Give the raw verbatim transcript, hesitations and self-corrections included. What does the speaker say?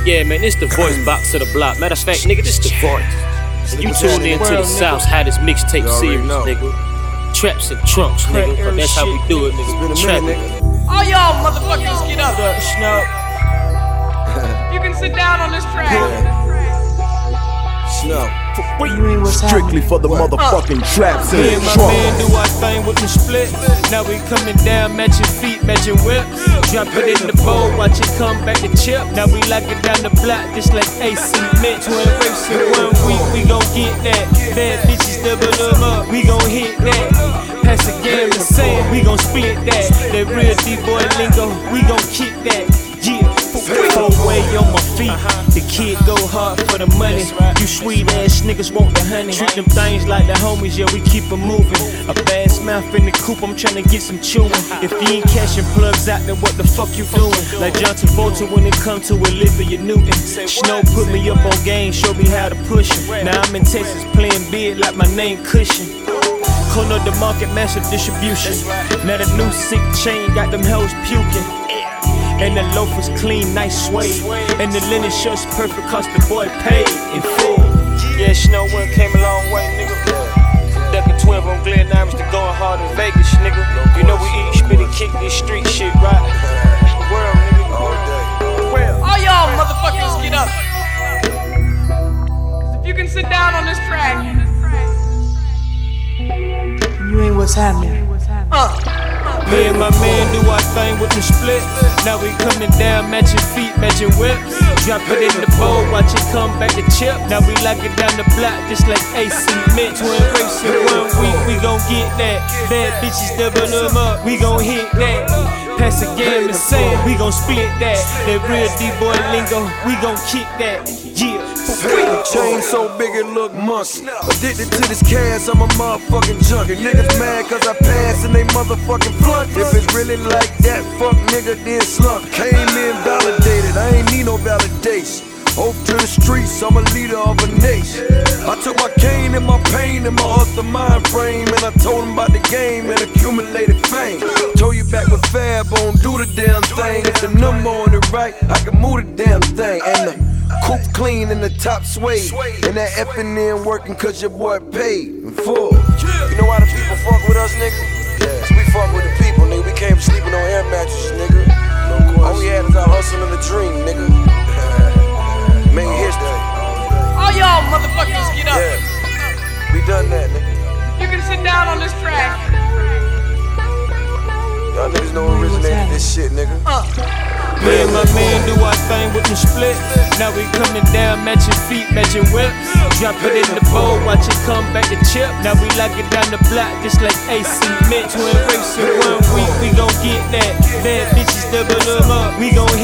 Yeah, man, it's the voice box of the block. Matter of fact, nigga, this the voice. And you tuned in to the South's hottest mixtape series, nigga. Traps and trunks, nigga. But that's how we do it, nigga. Trap, nigga. All y'all motherfuckers get up. Look, Snow. You can sit down on this track. Snow. Strictly for the motherfucking traps in Me the and my trunk. man do our thing with the split. Now we coming down, matching feet, matching whips. Drop it in the bowl, watch it come back to chip. Now we lock it down the block, just like A C Mint. Twin race in one week, we gon' get that. Bad bitches double them up, we gon' hit that. Pass the game the same, we gon' split that. That real D-boy lingo, we gon' kick that. Yeah, four way on my feet. The kid go hard for the money. You sweet ass niggas want the honey. Treat them things like the homies, yeah, we keep them moving. A bass mouth in the coop, I'm tryna get some chewing. If you ain't cashing plugs out, then what the fuck you doing? Like John Travolta when it come to Olivia Newton. Snow put me up on game, show me how to push it. Now I'm in Texas playing big like my name Cushion. Corner the market, massive distribution. Now the new sick chain got them hoes puking. And the loafers clean, nice suede. And the linen shirts perfect cause the boy paid in full. Yeah, Snow one came a long way, nigga. Ducking twelve on Glen Diamonds to going hard in Vegas, nigga. You know we eat, spit and kick this street shit, right? The world, nigga. All day. Well, All y'all motherfuckers get up. Cause if you can sit down on this track. You ain't what's happening. Uh. me and my man do our thing with the split. Now we coming down, matching feet, matching whips. Drop it in the bowl, watch it come back to chip. Now we lock it down the block, just like A C Mint. Twin race in one week, we gon' get that. Bad bitches double them up, we gon' hit that. Pass the game the same, we gon' split that. That real D-boy lingo, we gon' kick that. Yeah. Chain so big it look monkey. Addicted to this cash, I'm a motherfucking junkie. Niggas mad cause I pass and they motherfucking flunk. If it's really like that, fuck nigga, then slunk. Came in validated, I ain't need no validation. Hope to the streets, I'm a leader of a nation. I took my cane and my pain and my hustle mind frame, and I told them about the game and accumulated fame. Told you back with Fab on, do the damn thing. If the number on the right, I can move the damn thing. And the coupe clean and the top suede, and that F and N working cause your boy paid in full. You know why the people fuck with us, nigga? Cause we fuck with the people, nigga. We came sleeping on air mattresses, nigga. All we had is our hustle and a dream, nigga. Made history. All y'all motherfuckers get up. Yeah, we done that, nigga. You can sit down on this track. Y'all niggas know who originated this shit, nigga. Uh. Me and my man do our thing with the split. Now we coming down, matching feet, matching whips. Drop it in the bowl, watch it come back to chip. Now we lock it down the block, just like A C Mint. Twin race in one week, we gon' get that. Bad bitches double them up, we gon' hit